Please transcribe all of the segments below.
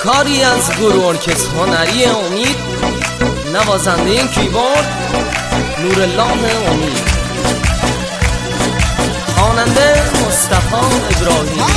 کاری از گروه ارکستر هنری امید، نوازنده این کیبورد نورالله امید، خواننده مصطفی ابراهیمی.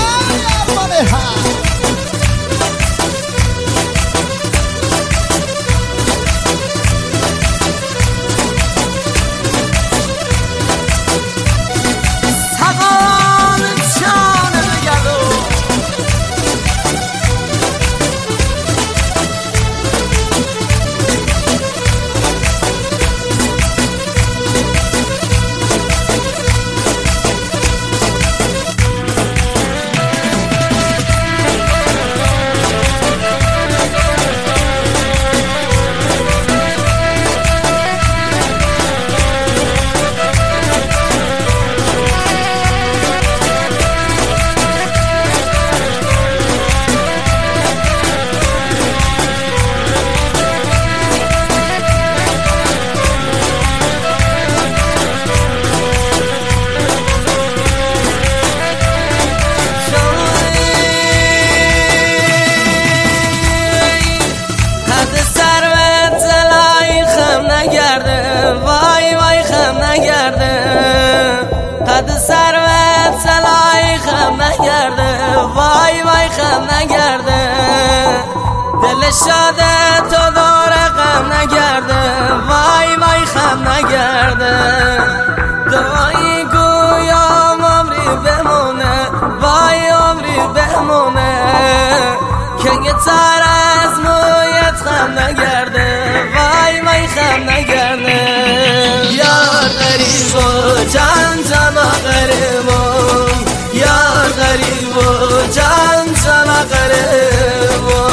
قد ثروت سلای خم نگرده، وای وای خم نگرده، دل شاده تو دور غم نگرده، وای وای خم نگرده، دعایی گویم عمری بمونه، وای عمری بمونه، که یه تر از مویت خم نگرده، وای وای خم نگرده. یار غریب و جان جانا غریبم، یار غریب و جان جانا غریبم.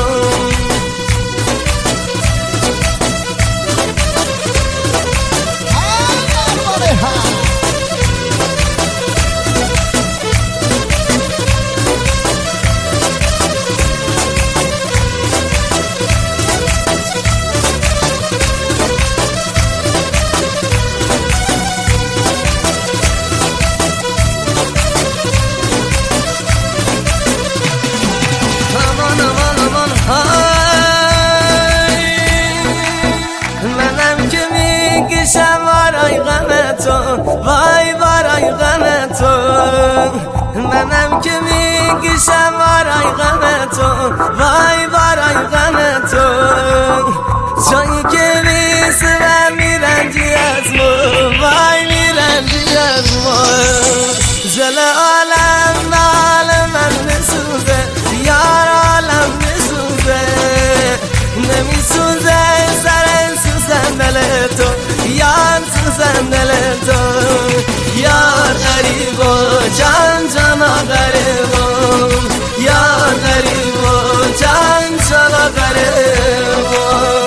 وای برای غم تو، منم که میگیشم برای غم تو، وای برای غم تو، جایی که میسرم میرنجی از ما، وای میرنجی از ما، زل عالم نال من بسوزه، یار عالم بسوزه، نمیسوزه سر سوزن دل تو، یار سوزن دل تو. یار غریب و جان جانا غریبم، یار غریب و جان جانا غریبم.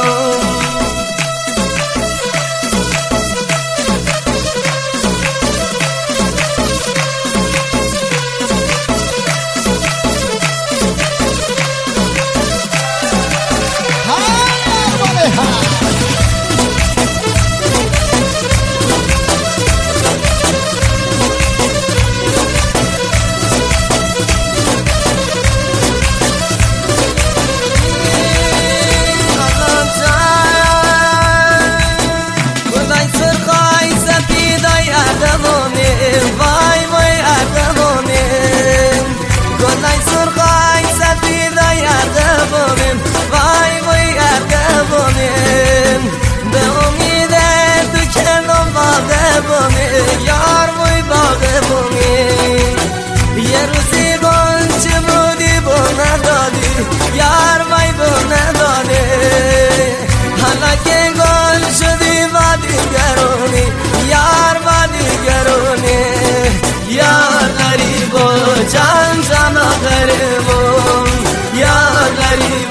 وای وای اردوانم، گلای سرخای سفیدای اردوانم، وای وای اردوانم، به امید تو کنم باغبانم، یار وای باغبانم، یه روزی گنچه بودی با ندادی، یار وای با ندادی، حالا که گل شدی با دیگرانی، یار با دیگرانی. یار غریب و جان جانا غریبم، یار غریب